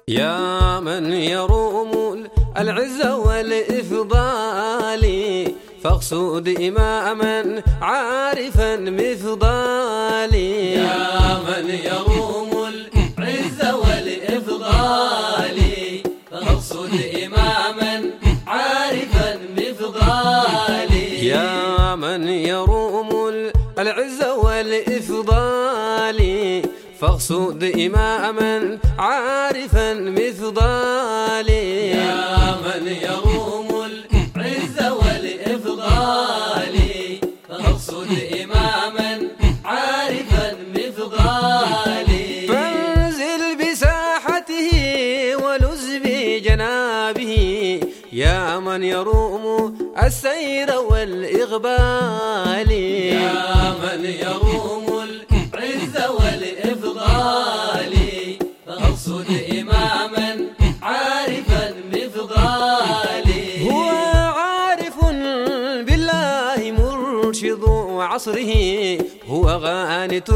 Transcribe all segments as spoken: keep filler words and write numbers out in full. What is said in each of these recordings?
يا من يروم العز والإفضال فاقصد إماما عارفا مفضالي. يا من يروم العز والإفضال فاقصد إماما عارفا مفضالي. يا من يروم العز والإفضال فاقصد إماما عارفا مفضالي. يا من يروم العز والإفضال فاقصد إماما عارفا مفضالي. فانزل بساحته ولز بجنابه يا من يروم السير والإقبال. يا من يروم العز والإفضال فاقصد إماما عارفا مفضالي. هو عارف بالله مرشد عصره هو غانت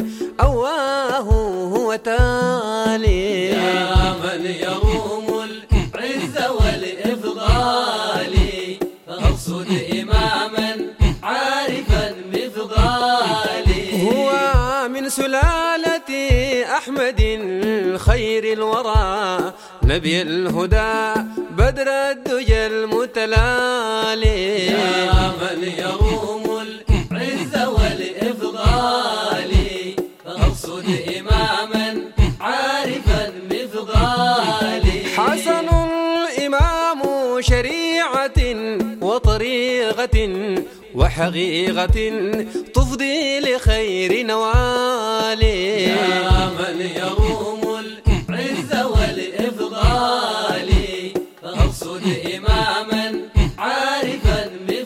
أواه هو تالي. يا من يروم العز والإفضال فاقصد إماما عارفا مفضالي. هو من سلالة أحمد خير الورى نبي الهدى بدر الدجى المتلالي. يا من يروم العز والإفضال فاقصد إماما عارفا مفضالي. حسن الإمام شريعة وطريقة وحقيقة تفضي لخير نوالي. يا من يروم العز والإفضال فاقصد إماما عارفا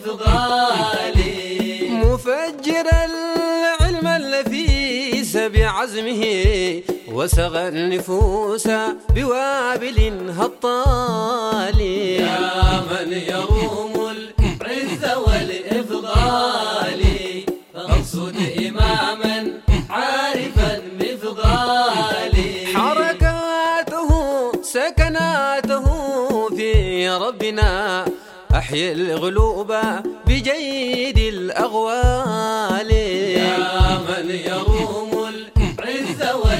مفضالي. مفجر العلم النفيس بعزمه وسغى النفوس بوابل هطالي. يا من يروم العز والإفضال فاقصد إماما عارفا مفضالي. حركاته سكناته في ربنا أحيا الغلوب بجيد الأغوال. يا من يروم العز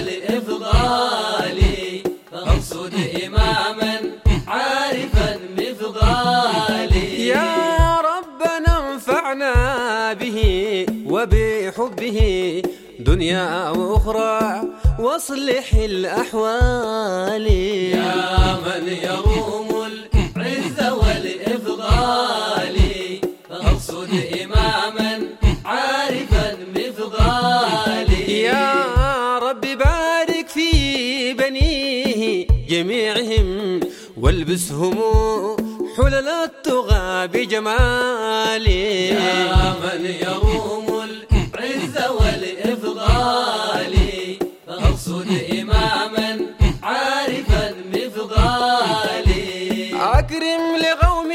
والإفضال فاقصد إماما عارفا مفضالي. يا ربنا انفعنا به وبحبه دنيا وأخرى واصلح الأحوال. يا من يروم العز والإفضال فاقصد إماما عارفا مفضالي. يا رب بارك في بنيه جميعهم والبسهم حلل التغى بجمالي. يا من يروم العز والإفضال فاقصد إماما عارفا مفضالي. أكرم لقوم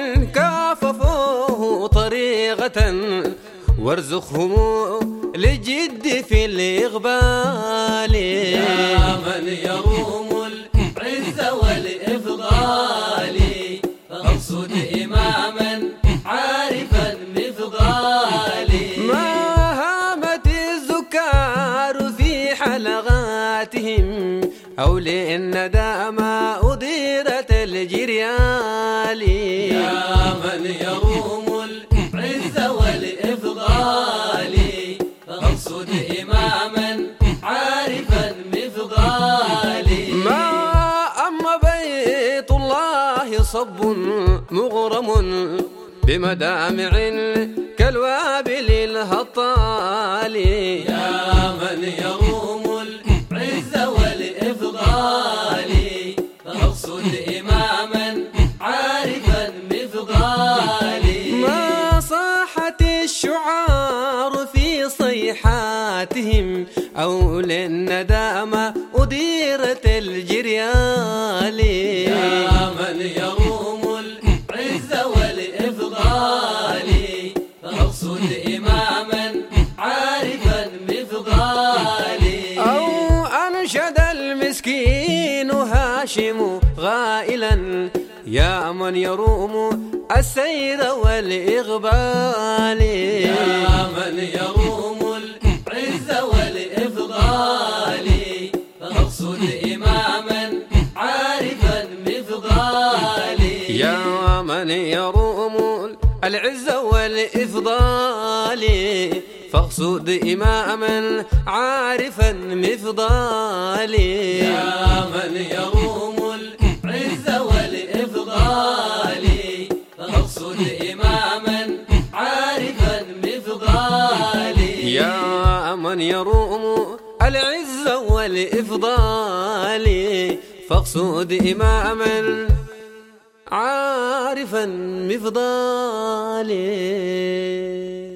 كاففوه طريقة وارزقهم للجد في الإقبال. يا من يروم العز والإفضال فاقصد إماما عارفا مفضالي. ما هامت الذكار في حلقاتهم أو للندامة أديرت الجريال. يا من يروم العز والإفضال فاقصد إماما عارفا مفضالي. ما أما بيت الله صب مغرم بمدامع كالوابل الهطال. يا من يروم العز والإفضال فاقصد إماما عارفا مفضالي. ما صاحت الشعار في صيحاتهم أو للندامة أديرت الجريال. يا من يروم العز والإفضال فاقصد إماما عارفا مفضالي. أو أنشد المسكين يا من يروم السير والإقبال، يا من يروم العز والإفضال، فاقصد إماما عارفا بفضالي. يا من يروم العز والإفضال، فاقصد إماما عارفا بفضالي. يا من يروم العز والإفضال، فاقصد إماما عارفا بفضالي. يا من يروم العز والإفضال، فاقصد إماما عارفا بفضالي.